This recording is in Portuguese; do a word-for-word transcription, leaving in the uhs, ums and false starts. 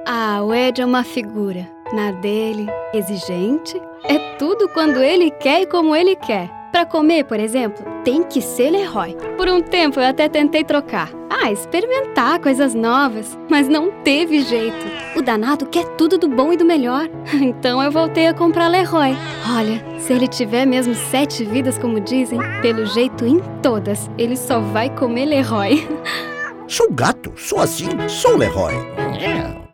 Ah, o Ed é uma figura. Na dele, exigente. É tudo quando ele quer e como ele quer. Pra comer, por exemplo, tem que ser Leroy. Por um tempo eu até tentei trocar. Ah, experimentar coisas novas. Mas não teve jeito. O danado quer tudo do bom e do melhor. Então eu voltei a comprar Leroy. Olha, se ele tiver mesmo sete vidas, como dizem, pelo jeito em todas, ele só vai comer Leroy. Sou gato, sou assim, sou Leroy. É.